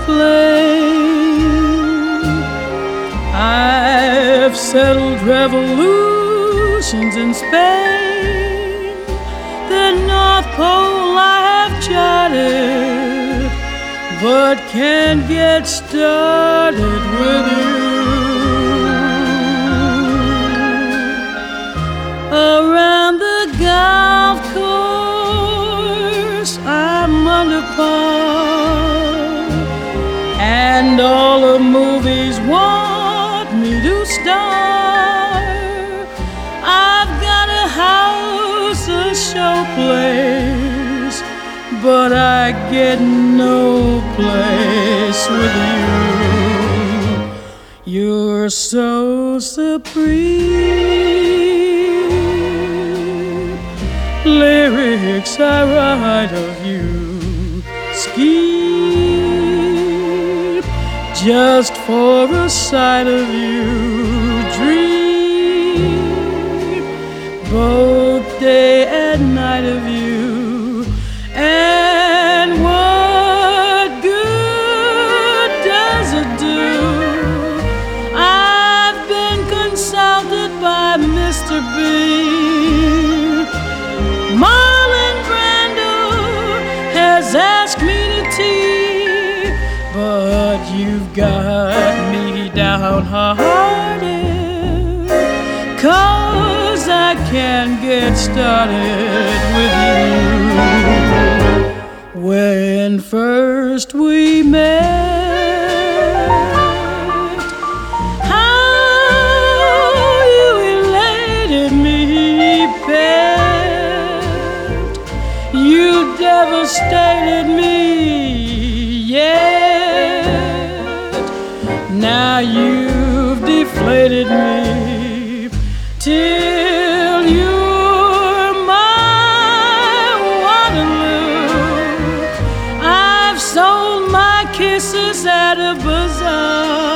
plain. I've settled revolutions in Spain. The North Pole I have charted, but can't get started with you. Around the golf course I'm under par, and all the movies want me to star. I've got a house, a showplace, but I get no place with you. You're so supreme. Lyrics I write of you, scheme just for a sight of you, dream both day and night of you. And what good does it do? I've been consulted by Mr. B. Marlon Brando has asked me to tea, but you've got me downhearted, 'cause I can't get started with you. When first we met, how you elated me, pet. You devastated me, yet now you've deflated me till you're my Waterloo. I've sold my kisses at a bazaar.